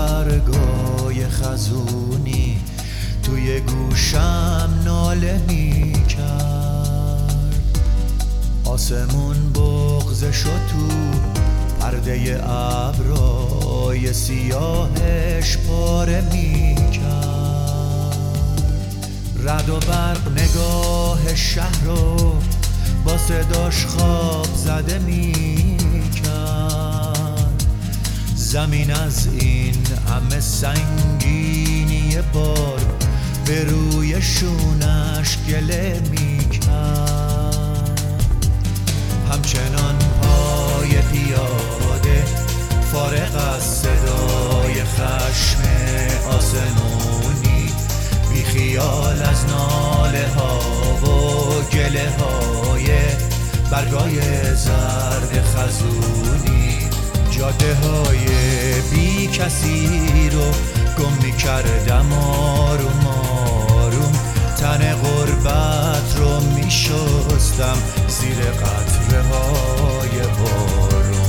برگای خزونی توی گوشم ناله می کرد. آسمون بغض شد تو پرده ابرای سیاهش پاره می کرد. رعد و برق نگاه شهر رو با صداش خواب زده می کرد. زمین از این همه سنگینی بار به روی شونش گله می کرد. همچنان پای پیاده فارغ از صدای خشم آسمونی، بی خیال از ناله ها و گله های برگای زرد خزونی، جاده های بی کسی رو گم می کردم آروم آروم. تن غربت رو می شستم زیر قطره های بارون.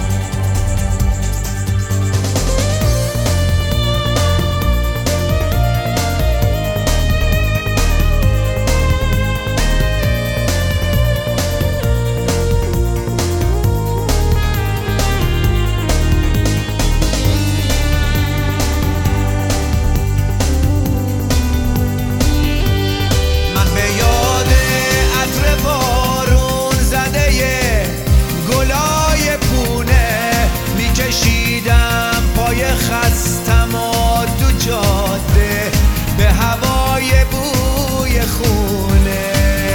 خستم و دو جاده به هوای بوی خونه،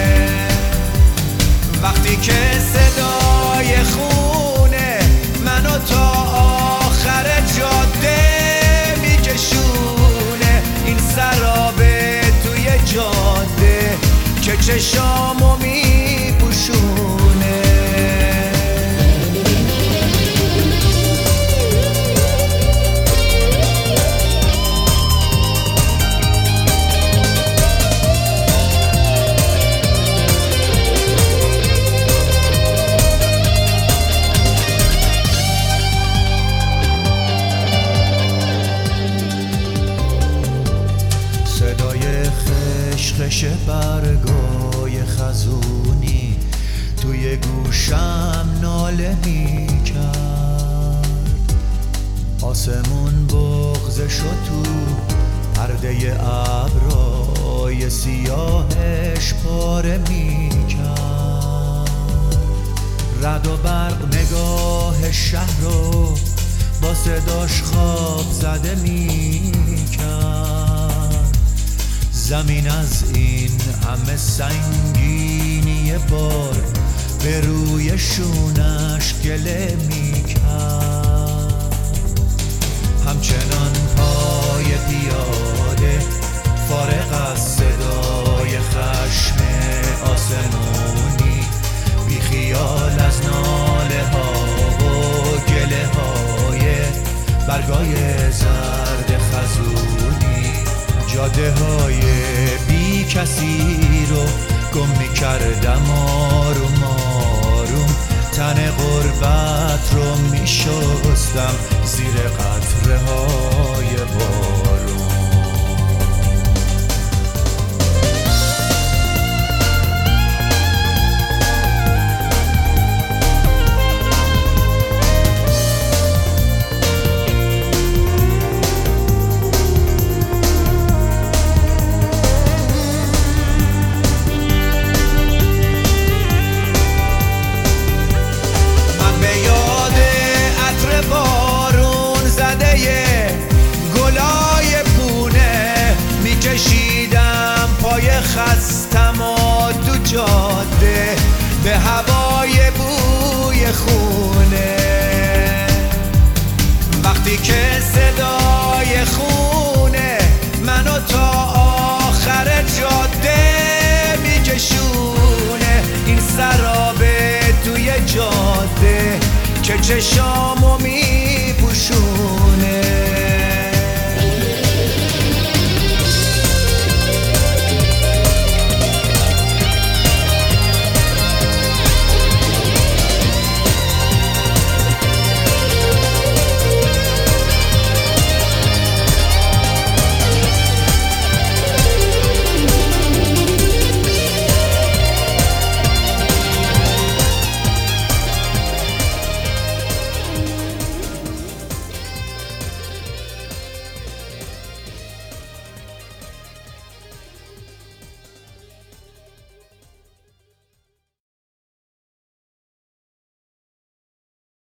وقتی که صدای خونه منو تا آخر جاده میکشونه. این سرابه توی جاده که چشامو میپوشونه. خش برگای خزونی توی گوشم ناله می کرد. آسمون بغض شد تو پرده ابرای سیاهش پاره می کرد. رعد و برق نگاه شهر رو با صداش خواب زده می کرد. زمین از این همه سنگینی بار به روی شونش گله می کرد. همچنان پای پیاده فارغ از صدای خشم آسمونی، بی خیال از ناله ها و گله های برگای زرد خزونی، جاده های بی کسی رو گم می کردم آروم آروم. تن غربت رو می شستم زیر قطره های بارون. کشیدم پای خستم و دو جاده به هوای بوی خونه، وقتی که صدای خونه منو تا آخر جاده میکشونه. این سرابه توی جاده که چشامو میپوشونه.